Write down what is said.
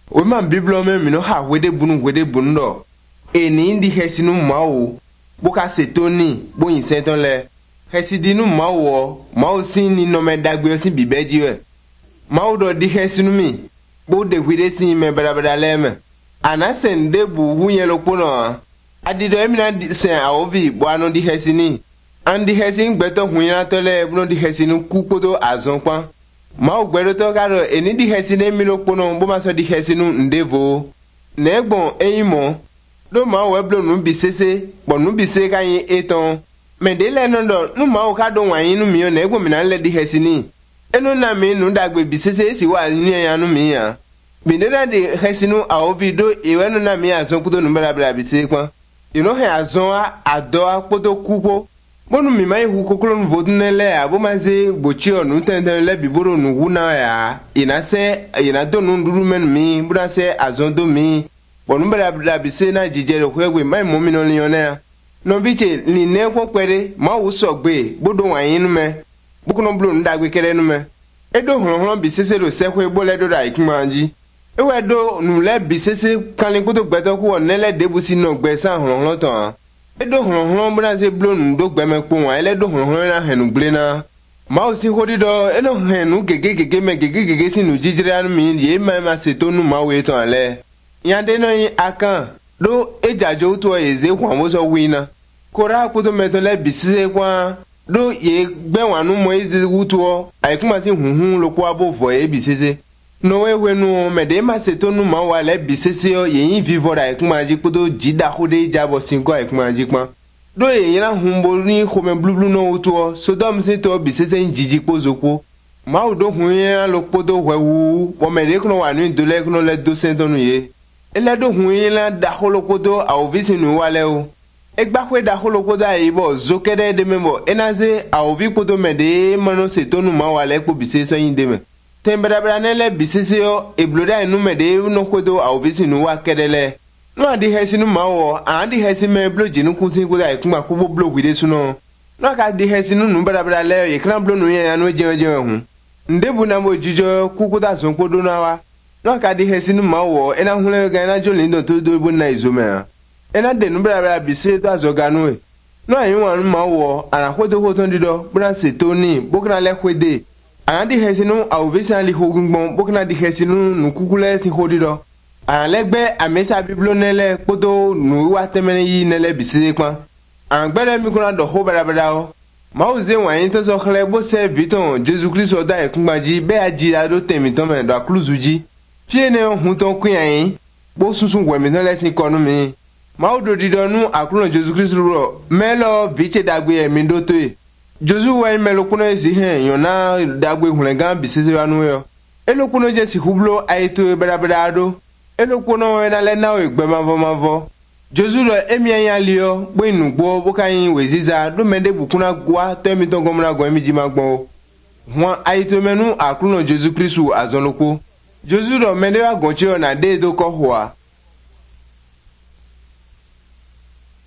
O man biblo me mi no ha wede bunu do. Eni indi hesinu mawo. Boka setoni bo insenton le. Hesidinu mawo sin ni no me dagbe o sin bibeji we. Mawo do di hesinu mi. Bo de gwide sin me bada leme. Anasen de bu wunye lopono. Adido emina sen aovi bo anu di hesini. Andi hesin gbeto hunya tole bu no di hesinu kukodo azonpan. Mawo gbedo to karo eni di hesine mi lopono bo ma so di hesinu ndevo. Negbon eyimo. Do ma weblo nu bisese, bo nu bise kan yin eton. Mendele nondo nu ma o ka do wan yin nu mi o na egbo mi na le di hesini. Enu na mi nu dagbe bisese si wa ni yan nu mi ya. Mi de na di hesinu a ovi do ewe nu na mi azon kudo nu bra bise kwa. Ino he azon ado apoto kupo. Bonu mi mai hu kokolo nu vodu nele abo maze bochi onu tenten le biboro nu wuna ya. Ina do nu nduru men mi, bura se azon do mi. Bonu bra bise na jijere kwegwe mai mo mi no lione. No biche ni ne ko kwere ma wo sogbe bodo wan yin me. Bukuno blo ndagwe kere nu me. Edo hon bisese do se kwe bole do da ikimanji. Ewe do nu le bisese kanlin kuto gbeto ku onele debusi no gbe san hon ton. Edo hon bra se blo nu do gbe me po wan ele do hon na henu gble na. Ma o si hodido eno henu gege sinu jijire anu mi ye ma se to nu ma we ton ale. Yande no yin akan do ejajo to eze kwa mo so wina. Kora kuto metole bisise kwa do ye gbe wanu mo eze wuto aikuma si hunhun lo kwa bo vo e bisise. No we nu me de ma se to nu ma wa le bisise o ye yin vivo da aikuma ji kuto jida khode jabo sinko aikuma ji kwa. Do ye yin humbo ni khome blublu no wuto so dom se to bisise njiji pozoko. Ma o do hun yin lo podo wewu wo me de kuno wanu dole kuno le do sentonu ye. Ele do hun la da holokodo a ovisi nu wale o. Egba kwe da holokodo a ibo zokede de membo enaze a ovi kodo mede mano se tonu ma wale ko bise so yin de me. Tembra nele bisese yo ebloda enu mede no kodo a ovisi nu wa kedele. No adi hesi nu ma wo adi hesi me blo jinu kusin ko da ikuma ko bo blo gwide suno. No ka di hesi nu bra le ye kran blo nu ye anu jeje hu. Ndebu na mo jijo kukuda son kodo na wa. No ka di hesi nu ma wo ena hule ga na jolin do to do bu na izome. Ena de nu bra bise do azoganu e. No ayin wan ma wo ana hodo hoton dido bra se toni bokna le kwede. Ana di hesi nu a ovisa li hogungbon bokna di hesi nu nu kukule si hodido. Ana legbe amesa biblo nele podo nu wa temene yi nele bise kwa. An gbere mi kuna do ho bra o. Ma o ze wan yin to so khle bo se viton Jesus Christ oda e kunbaji be aji ado temi to me do akluzuji. Fie ne hun ton kun yin bo sunsun wemi no lesin konu mi. Ma o do didonu akruno Jesus Christ ro melo viche dagbe emi do to e. Josu wa melo kuno esi hen yona dagbe hunlegan bisese anu yo. Elo kuno je si hublo aito bra ado. Elo kuno na le na o egbe mavo. Josu ro emi yan lio bo inugbo bo kan weziza do mende bukuna gwa to emi to gomna go emi jima gbon. Won aito menu akruno Jesus Christ azonloko. Josu ro mende wa gonche na de do ko hwa.